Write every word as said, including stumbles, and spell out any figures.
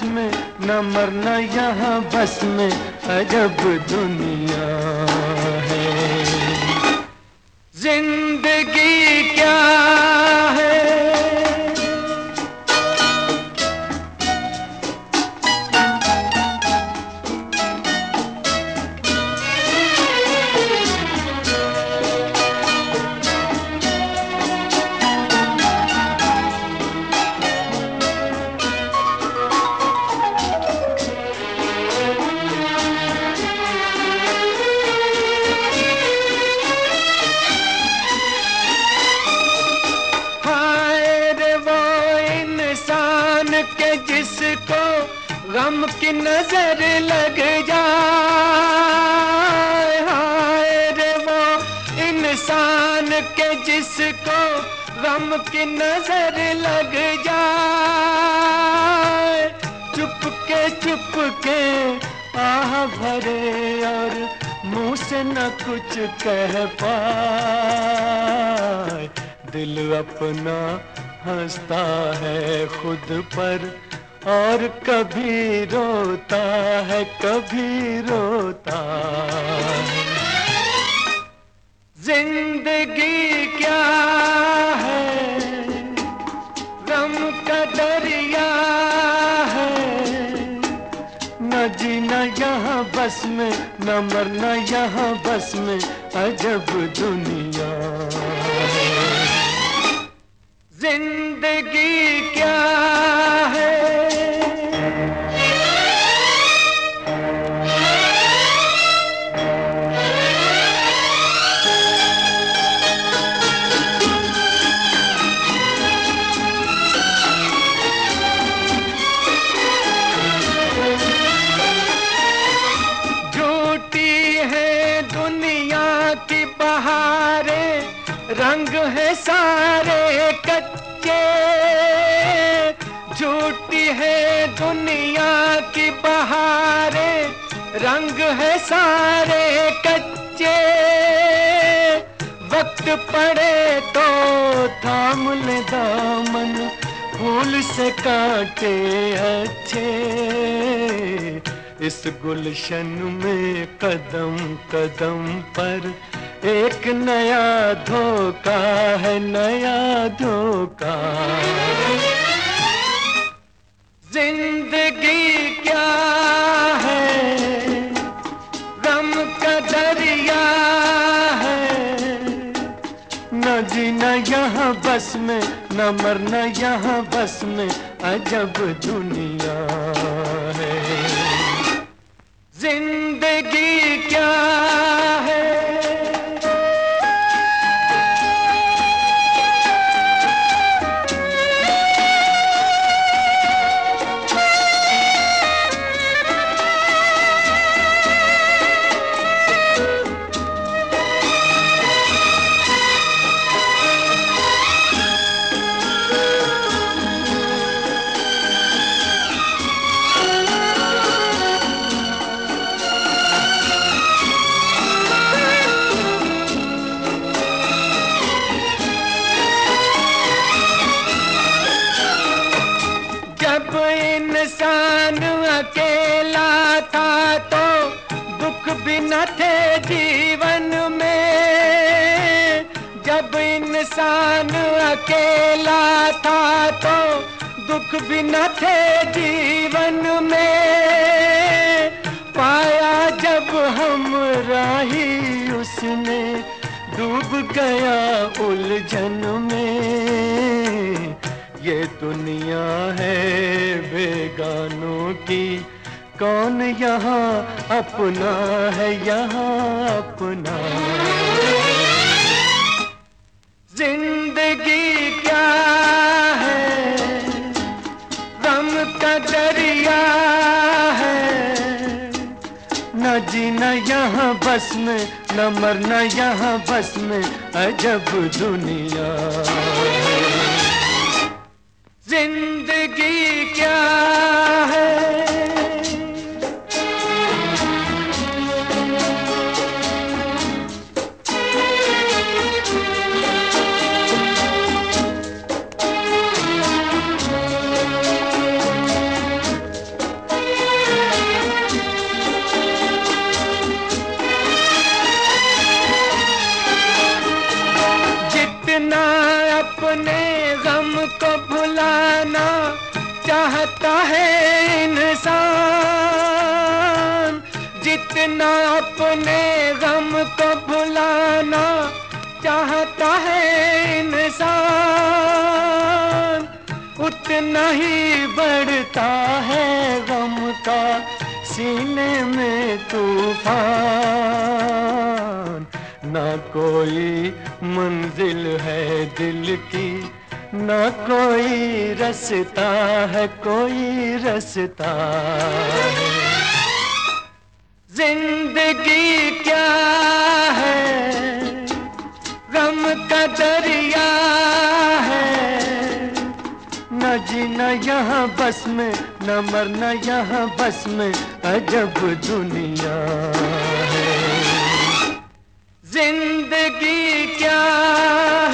में, न मरना यहाँ बस में, अजब दुनिया है। जिंदगी क्या है? के जिसको गम की नजर लग जाए, हाय रे वो इंसान के जिसको गम की नजर लग जाए। चुप के चुप के आह भरे और मुंह से न कुछ कह पाए। दिल अपना हंसता है खुद पर और कभी रोता है, कभी रोता है। जिंदगी क्या है? गम का दरिया है। न जीना यहाँ बस में, न मरना यहाँ बस में, अजब दुनिया है। जिंदगी क्या है? झूठी है दुनिया की बहारें, रंग है सारे कच्चे। झूठी है दुनिया की बहारें, रंग है सारे कच्चे। वक्त पड़े तो थाम ले दामन, फूल से कांटे अच्छे। इस गुलशन में कदम कदम पर एक नया धोखा है, नया धोखा। जिंदगी क्या है? गम का दरिया है। न जीना यहाँ बस में, न मरना यहाँ बस में, अजब दुनिया है। जिंदगी क्या है? जब इंसान अकेला था तो दुख भी न थे जीवन में। जब इंसान अकेला था तो दुख भी न थे जीवन में। पाया जब हम राही उसने, डूब गया उलझन में। ये दुनिया है बेगानों की, कौन यहाँ अपना है, यहाँ अपना। जिंदगी क्या है? गम का दरिया है। न जीना यहाँ बस में, न मरना यहाँ बस में, अजब दुनिया है। जिंदगी क्या है? भुलाना चाहता है इंसान, जितना अपने गम को भुलाना चाहता है इंसान, उतना ही बढ़ता है गम का सीने में तूफान। ना कोई मंजिल है दिल की, ना कोई रास्ता है, कोई रास्ता है। जिंदगी क्या है, गम का दरिया है, न जीना यहाँ बस में, न मरना यहाँ बस में, अजब दुनिया है। जिंदगी क्या